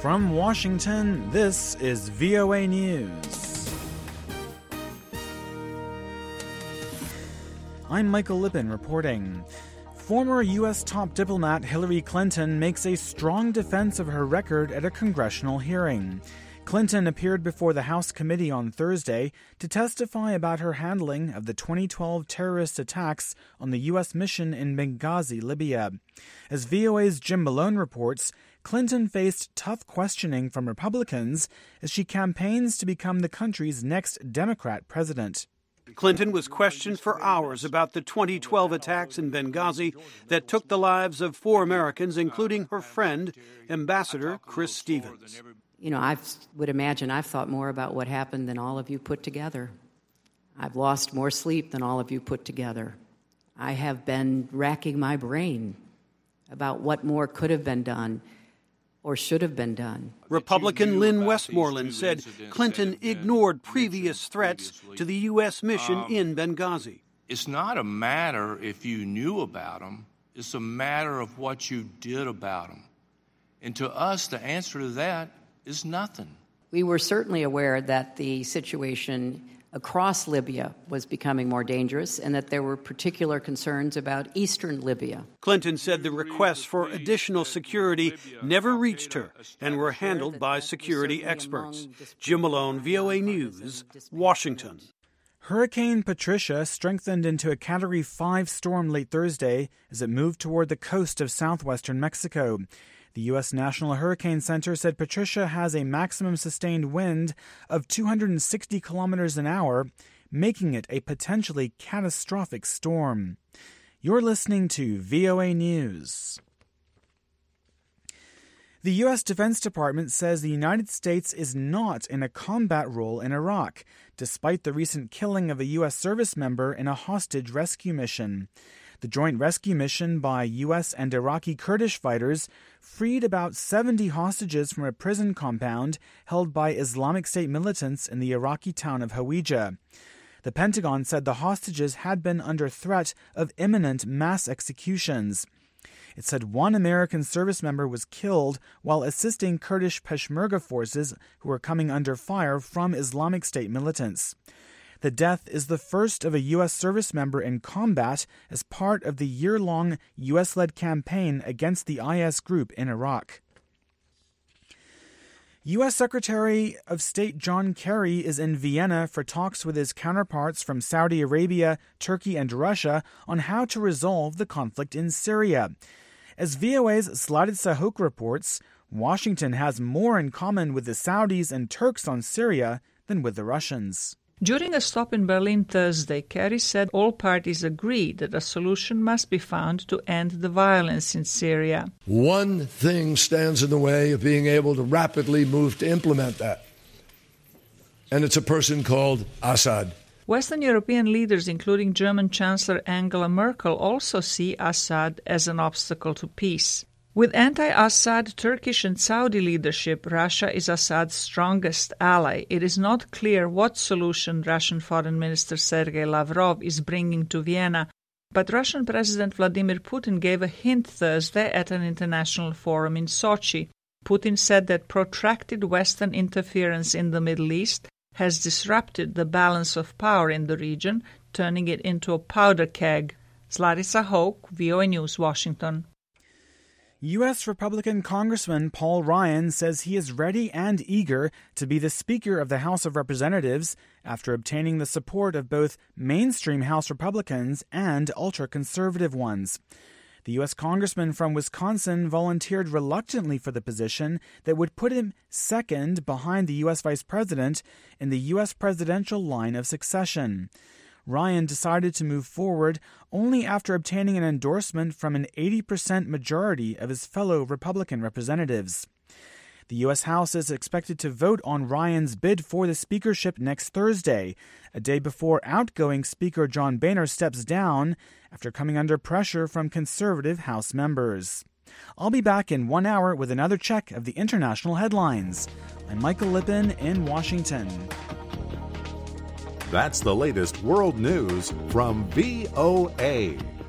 From Washington, this is VOA News. I'm Michael Lippin reporting. Former U.S. top diplomat Hillary Clinton makes a strong defense of her record at a congressional hearing. Clinton appeared before the House committee on Thursday to testify about her handling of the 2012 terrorist attacks on the U.S. mission in Benghazi, Libya. As VOA's Jim Malone reports, Clinton faced tough questioning from Republicans as she campaigns to become the country's next Democrat president. Clinton was questioned for hours about the 2012 attacks in Benghazi that took the lives of 4 Americans, including her friend, Ambassador Chris Stevens. You know, I would imagine I've thought more about what happened than all of you put together. I've lost more sleep than all of you put together. I have been racking my brain about what more could have been done or should have been done. Republican Lynn Westmoreland said Clinton ignored previous threats to the U.S. mission in Benghazi. It's not a matter if you knew about them. It's a matter of what you did about them. And to us, the answer to that is nothing. We were certainly aware that the situation across Libya was becoming more dangerous and that there were particular concerns about eastern Libya. Clinton said the requests for additional security never reached her and were handled by security experts. Jim Malone, VOA News, Washington. Hurricane Patricia strengthened into a Category 5 storm late Thursday as it moved toward the coast of southwestern Mexico. The U.S. National Hurricane Center said Patricia has a maximum sustained wind of 260 kilometers an hour, making it a potentially catastrophic storm. You're listening to VOA News. The U.S. Defense Department says the United States is not in a combat role in Iraq, despite the recent killing of a U.S. service member in a hostage rescue mission. The joint rescue mission by U.S. and Iraqi Kurdish fighters freed about 70 hostages from a prison compound held by Islamic State militants in the Iraqi town of Hawija. The Pentagon said the hostages had been under threat of imminent mass executions. It said one American service member was killed while assisting Kurdish Peshmerga forces who were coming under fire from Islamic State militants. The death is the first of a U.S. service member in combat as part of the year-long U.S.-led campaign against the IS group in Iraq. U.S. Secretary of State John Kerry is in Vienna for talks with his counterparts from Saudi Arabia, Turkey, and Russia on how to resolve the conflict in Syria. As VOA's Zlatid Sahuk reports, Washington has more in common with the Saudis and Turks on Syria than with the Russians. During a stop in Berlin Thursday, Kerry said all parties agree that a solution must be found to end the violence in Syria. One thing stands in the way of being able to rapidly move to implement that, and it's a person called Assad. Western European leaders, including German Chancellor Angela Merkel, also see Assad as an obstacle to peace. With anti-Assad Turkish and Saudi leadership, Russia is Assad's strongest ally. It is not clear what solution Russian Foreign Minister Sergei Lavrov is bringing to Vienna, but Russian President Vladimir Putin gave a hint Thursday at an international forum in Sochi. Putin said that protracted Western interference in the Middle East has disrupted the balance of power in the region, turning it into a powder keg. Zlatid Sahuk, VOA News, Washington. U.S. Republican Congressman Paul Ryan says he is ready and eager to be the Speaker of the House of Representatives after obtaining the support of both mainstream House Republicans and ultra-conservative ones. The U.S. Congressman from Wisconsin volunteered reluctantly for the position that would put him second behind the U.S. Vice President in the U.S. presidential line of succession. Ryan decided to move forward only after obtaining an endorsement from an 80% majority of his fellow Republican representatives. The U.S. House is expected to vote on Ryan's bid for the speakership next Thursday, a day before outgoing Speaker John Boehner steps down after coming under pressure from conservative House members. I'll be back in 1 hour with another check of the international headlines. I'm Michael Lippin in Washington. That's the latest world news from VOA.